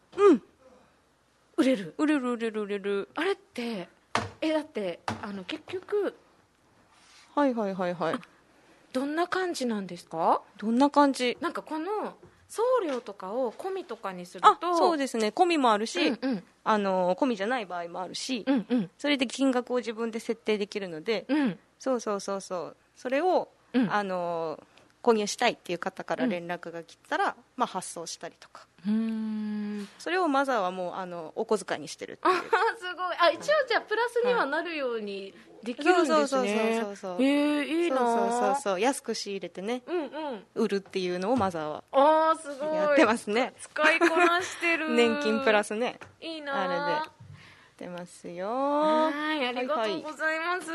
売れる。あれってだって結局はいどんな感じなんですか？ どんな感じ？ なんかこの送料とかを込みとかにすると、 そうですね、込みもあるし、込みじゃない場合もあるし、それで金額を自分で設定できるので、そうそれを、購入したいっていう方から連絡が来たら、発送したりとか、それをマザーはもうお小遣いにしてるっていう。 すごい。一応じゃあプラスにはなるようにできるんですね。いいな。 そう安く仕入れてね、売るっていうのをマザーはすごいやってますね。 使いこなしてる年金プラスね、 いいな。 あれで出ますよ。 ありがとうございます。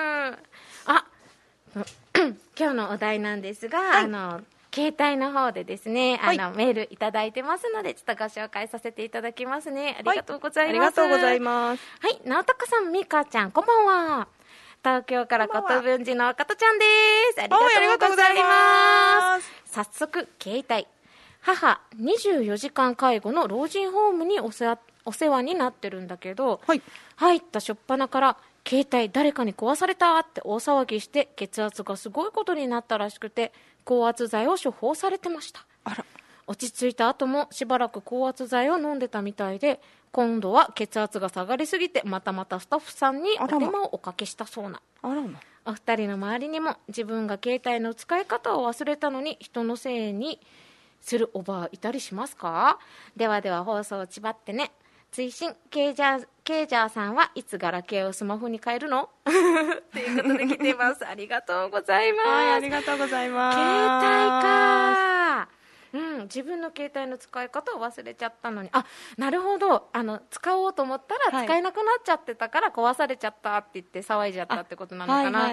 今日のお題なんですが、携帯の方でですね、メールいただいてますのでちょっとご紹介させていただきますね。ありがとうございます。 ありがとうございます。 はい、直高さん、みかちゃん、こんばんは。東京からことぶんじの加トちゃんです。ありがとうございます。早速、携帯。母、24時間介護の老人ホームにお世話になってるんだけど、入った初っ端から携帯誰かに壊されたって大騒ぎして血圧がすごいことになったらしくて高圧剤を処方されてました。落ち着いた後もしばらく高圧剤を飲んでたみたいで、今度は血圧が下がりすぎてまたスタッフさんにお手間をおかけしたそうな。お二人の周りにも自分が携帯の使い方を忘れたのに人のせいにするおばあいたりしますか？では放送をちばってね。追伸、ケイジャーさんはいつガラケーをスマホに変えるのっていうことで来ています。ありがとうございます。 ありがとうございます。 携帯か。 自分の携帯の使い方を忘れちゃったのに、あ、なるほど、使おうと思ったら使えなくなっちゃってたから壊されちゃったって言って騒いじゃったってことなのかな。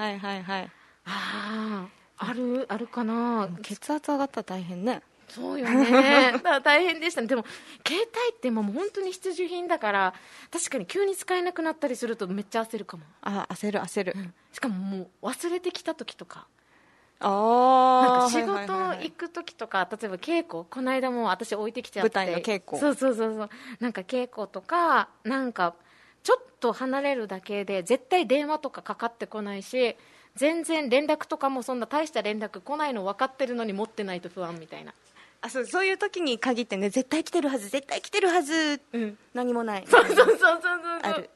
あるかな。 血圧上がったら大変ね。 そうよね。だから大変でしたね。でも携帯ってもう本当に必需品だから、確かに急に使えなくなったりするとめっちゃ焦るかも。 焦る、 しかももう忘れてきた時とか、 なんか仕事行く時とか、例えば稽古、この間も私置いてきちゃって、 舞台の稽古、 そうなんか稽古とか、なんかちょっと離れるだけで絶対電話とかかかってこないし、全然連絡とかもそんな大した連絡来ないの分かってるのに持ってないと不安みたいな。 そういう時に限ってね、絶対来てるはず、何もない。 そうある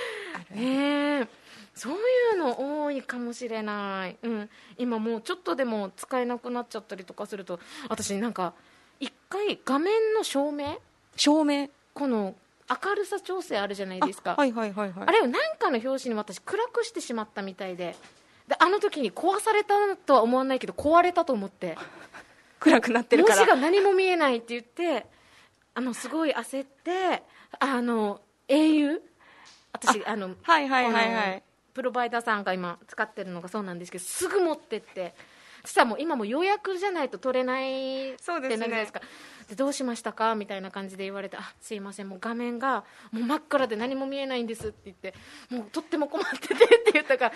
そういうの多いかもしれない、今もうちょっとでも使えなくなっちゃったりとかすると、私なんか一回画面の照明、この明るさ調整あるじゃないですか。あれを何かの表紙に私暗くしてしまったみたいで、あの時に壊されたとは思わないけど壊れたと思って、 暗くなってるから文字が何も見えないって言って、すごい焦って、au、私プロバイダーさんが今使ってるのがそうなんですけど、すぐ持ってって、そしたらもう今も予約じゃないと取れないってなるじゃないですか。でどうしましたかみたいな感じで言われて、すいません、もう画面がもう真っ暗で何も見えないんですって言って、もうとっても困っててって言ったから、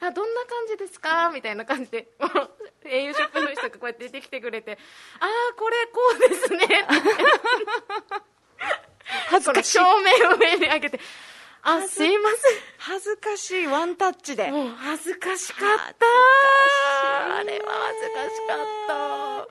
どんな感じですかみたいな感じでau ショップの人がこうやって出てきてくれて、これこうですねって恥ずかしい、 照明を上に上げて、すいません、 恥ずかしい、ワンタッチで、 もう恥ずかしかった、あれは恥ずかしかった、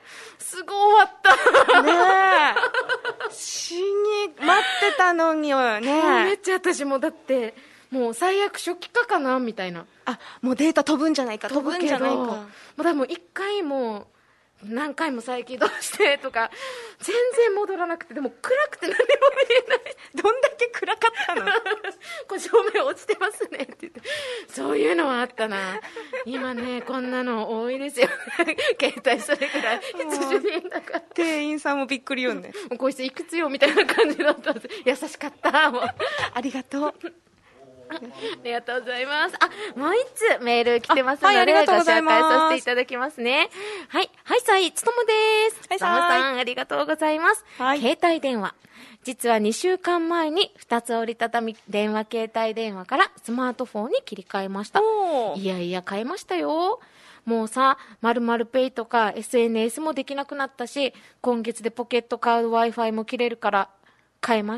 すぐ終わったねえ死に待ってたのによね。 めっちゃ私もだってもう最悪初期化かなみたいな、 もうデータ飛ぶんじゃないか、 もう多分1回も何回も再起動してとか全然戻らなくて、でも暗くて何も見えないどんだけ暗かったのこれ照明落ちてますねって言って、そういうのはあったな。今ねこんなの多いですよ携帯それぐらい必需品だから、 店員さんもびっくりよねもうこいついくつよみたいな感じだったんです。優しかったもうありがとうありがとうございます。もう一つメール来てますので、 ありがとうございます。 ご紹介させていただきますね。つともです。つともさん、ありがとうございます。携帯電話。実は2週間前に2つ折りたたみ電話携帯電話からスマートフォンに切り替えました。いやいや、変えましたよ。もうさ、〇〇ペイとか SNS もできなくなったし、今月でポケットカード Wi-Fi も切れるから変えま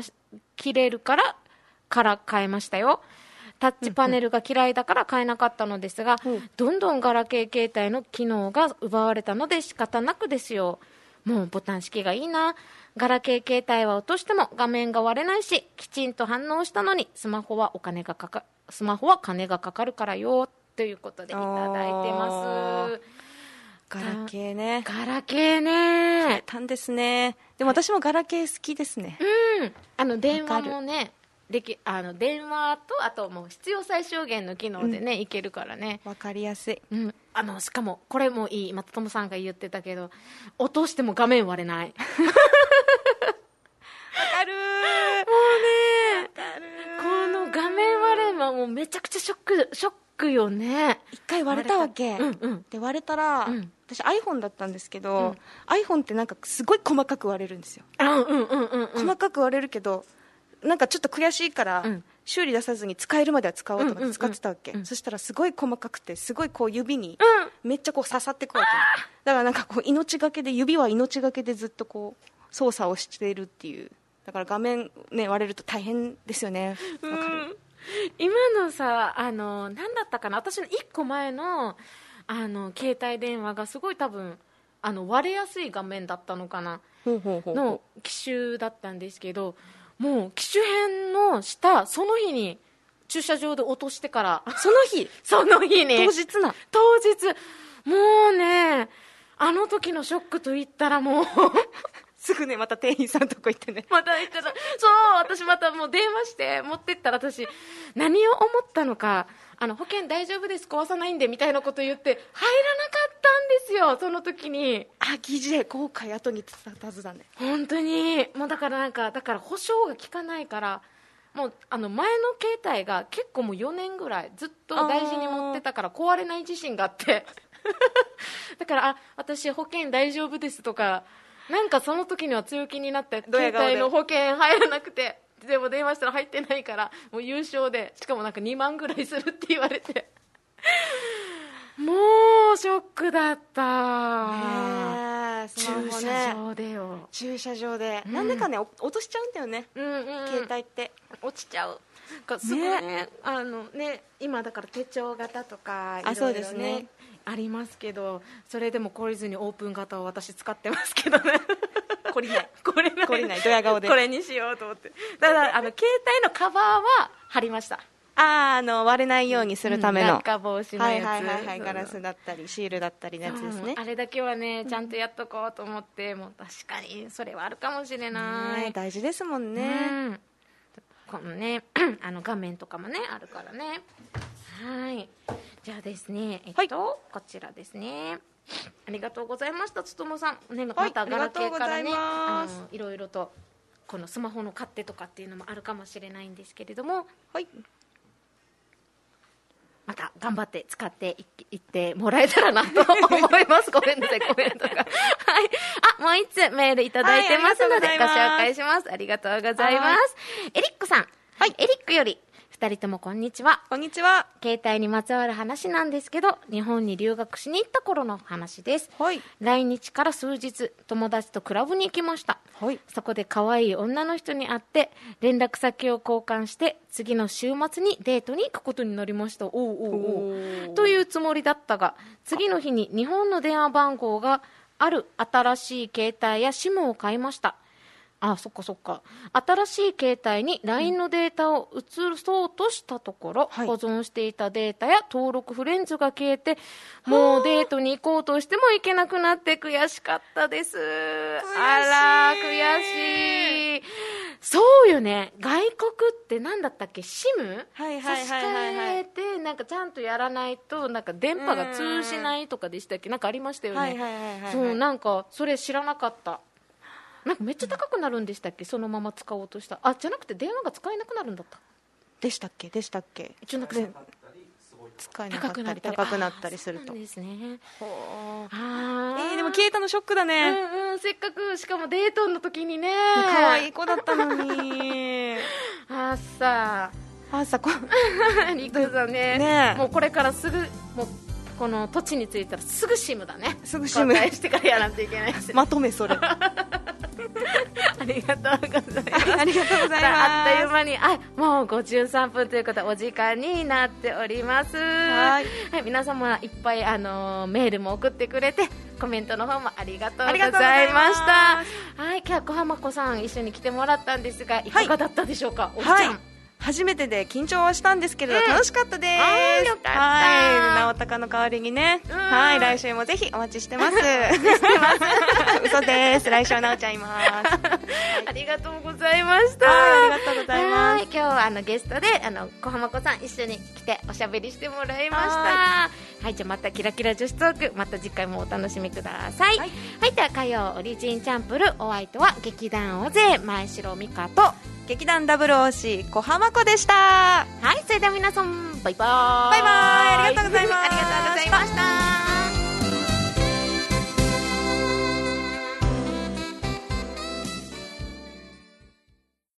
したよ。タッチパネルが嫌いだから買えなかったのですが、どんどんガラケー携帯の機能が奪われたので仕方なくですよ。もうボタン式がいいな。ガラケー携帯は落としても画面が割れないし、きちんと反応したのにスマホは金がかかるからよということでいただいてます。 ガラケーね。 変えたんですね。でも私もガラケー好きですね。 電話もね、電話とあともう必要最小限の機能でね、いけるからね、 わかりやすい、 しかもこれもいい、松友さんが言ってたけど、落としても画面割れないわかるもうね、この画面割れはもうめちゃくちゃショックよね。 一回割れたわけ、で割れたら、私 iPhone だったんですけど、iPhone ってなんかすごい細かく割れるんですよ。細かく割れるけどなんかちょっと悔しいから、修理出さずに使えるまでは使おうと思って使ってたわけ、そしたらすごい細かくて、すごいこう指にめっちゃこう刺さってくわけ、だからなんかこう指は命がけでずっとこう操作をしているっていう。だから画面ね割れると大変ですよね。わかる。 今のさ、何だったかな、私の1個前の携帯電話がすごい多分割れやすい画面だったのかなの機種だったんですけど、もう機種変のしたその日に駐車場で落としてから、 その日に当日もうね、あの時のショックといったらもうすぐねまた店員さんとこ行ってね、 また行ったら、そう私またもう電話して持ってったら、私何を思ったのか、保険大丈夫です壊さないんでみたいなこと言って入らなかったんですよ、その時に。 疑似で後悔後に伝ったはずだね。 本当にもうだから保証が効かないから、もう前の携帯が結構もう4年ぐらいずっと大事に持ってたから壊れない自信があってだから私保険大丈夫ですとか、なんかその時には強気になって携帯の保険入らなくて、でも電話したら入ってないからもう優勝で、しかもなんか2万ぐらいするって言われてもうショックだった。駐車場でよ、 駐車場で、なんでかね落としちゃうんだよね、携帯って落ちちゃう。すぐね、今だから手帳型とかいろいろそうですねありますけど、それでも懲りずにオープン型を私使ってますけどね懲りないドヤ顔でこれにしようと思って。だから携帯のカバーは貼りました。 割れないようにするための、 落下防止のやつ、 ガラスだったりシールだったりのやつですね。 あれだけはねちゃんとやっとこうと思って、もう確かにそれはあるかもしれない、 大事ですもんね、 このね画面とかもねあるからね。はい、じゃあですね、こちらですね。ありがとうございました、つともさん、ね、またガラケーからねいろいろとこのスマホの勝手とかっていうのもあるかもしれないんですけれども、また頑張って使っていってもらえたらなと思いますごめんなさいコメントがはい、もう一つメールいただいてますので、ご紹介します。ありがとうございます。エリックさん、エリックより2人ともこんにちは。 こんにちは。 携帯にまつわる話なんですけど、日本に留学しに行った頃の話です。来日から数日、友達とクラブに行きました。そこで可愛い女の人に会って連絡先を交換して、次の週末にデートに行くことになりました。というつもりだったが、次の日に日本の電話番号がある新しい携帯や SIM を買いました。そっか。新しい携帯に LINE のデータを移そうとしたところ、保存していたデータや登録フレンズが消えて、もうデートに行こうとしても行けなくなって悔しかったです。悔しい。そうよね、外国って何だったっけ、 SIM 差し替えてなんかちゃんとやらないとなんか電波が通じないとかでしたっけ、なんかありましたよね。そうなんかそれ知らなかった。なんかめっちゃ高くなるんでしたっけ、そのまま使おうとした。じゃなくて電話が使えなくなるんだった。 でしたっけ一応なんか使えなかったり高くなったりすると。 そうですね。 でも消えたのショックだね。 せっかく、しかもデートの時にね可愛い子だったのにリクさんね、もうこれからすぐもうこの土地に着いたらすぐ SIM だね。 すぐ SIM してからやらんといけないしまとめそれありがとうございます。 ありがとうございます。 あっという間にもう53分ということでお時間になっております。はい、皆様いっぱいメールも送ってくれて、コメントの方もありがとうございました。はい、今日は小浜子さん一緒に来てもらったんですが、いかがだったでしょうか。おじちゃん、 初めてで緊張はしたんですけれど、楽しかったです。 よかった。 直高の代わりにね、来週もぜひお待ちしてます。嘘です。来週はなおちゃんいます。 ありがとうございました。 ありがとうございます。 今日はゲストで小浜子さん一緒に来ておしゃべりしてもらいました。はい、じゃあまたキラキラ女子トーク、また次回もお楽しみください。はい、では火曜オリジンチャンプル、お相手は劇団大勢前城美香と劇団0OC 小浜子でした。 はい、それでは皆さんバイバーイ。 バイバイ。ありがとうございます。 ありがとうございました。